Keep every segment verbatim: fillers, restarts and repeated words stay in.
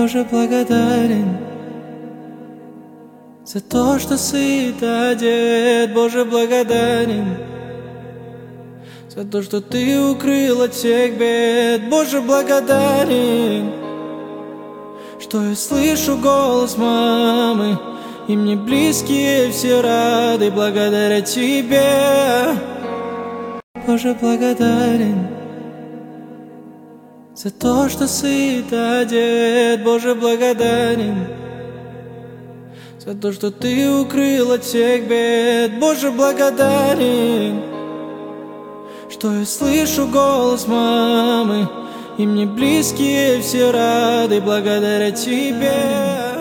Боже, благодарен за то, что сыт одет. Боже, благодарен за то, что Ты укрыл от всех бед. Боже, благодарен, что я слышу голос мамы, и мне близкие все рады благодаря Тебе. Боже, благодарен за то, что сыт одет. Боже, благодарен за то, что Ты укрыл от всех бед. Боже, благодарен, что я слышу голос мамы, и мне близкие все рады благодаря Тебе.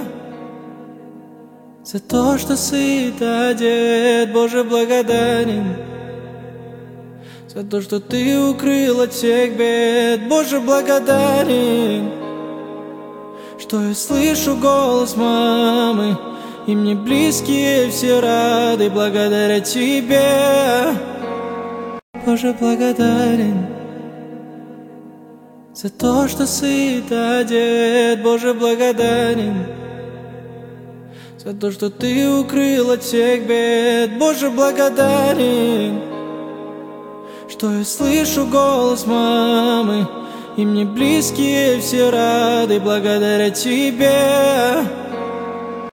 За то, что сыт одет. Боже, благодарен за то, что Ты укрыл от всех бед. Боже, благодарен, что я слышу голос мамы, и мне близкие все рады благодаря Тебе. Боже, благодарен за то, что сыт одет. Боже, благодарен за то, что Ты укрыл от всех бед. Боже, благодарен, что я слышу голос мамы, и мне близкие все рады благодаря Тебе.